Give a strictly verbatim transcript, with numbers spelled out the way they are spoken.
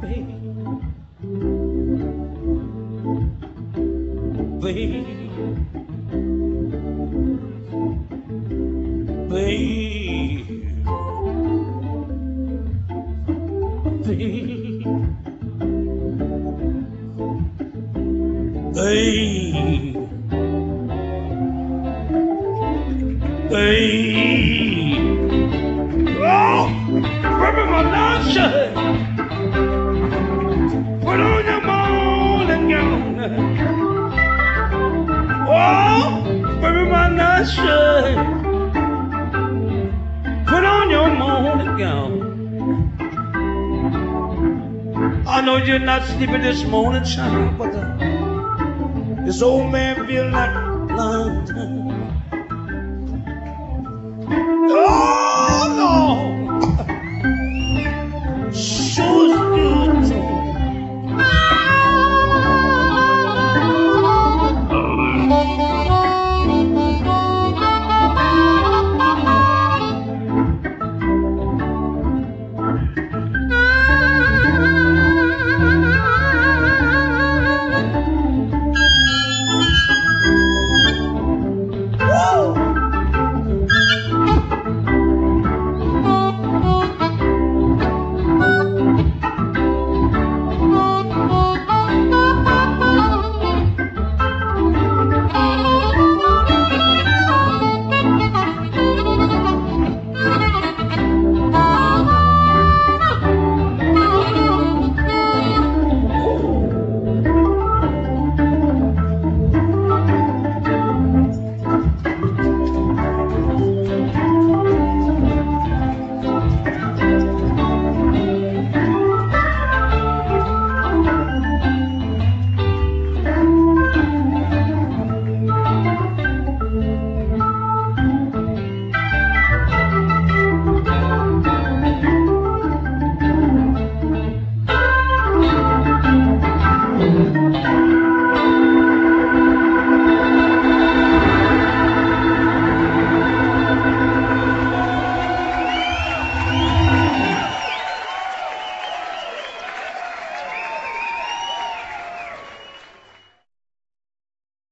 baby, baby, baby, baby, baby. Oh, baby, my love shirt. Put on your morning gown. Oh, baby, my nice shirt. Put on your morning gown. I know you're not sleeping this morning, child, but uh, this old man feels like lying.